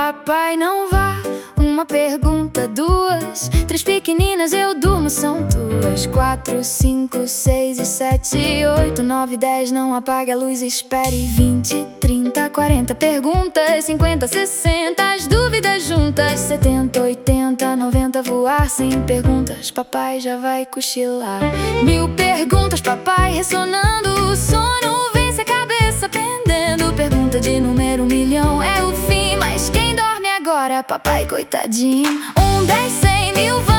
papai, não vá. Uma pergunta, duas, três pequeninas eu durmo, são tuas. 4, 5, 6 e 7 e 8, 9, 10, não apague a luz, espere. 20, 30, 40 perguntas, 50, 60, as dúvidas juntas. 70, 80, 90, voar sem perguntas, papai já vai cochilar. 1000 perguntas, papai ressonando, o sono vence a cabeça pendendo. Pergunta de número 1.000.000 é o fim, mas quem dorme agora, papai coitadinho. 1, 10, 100, 1000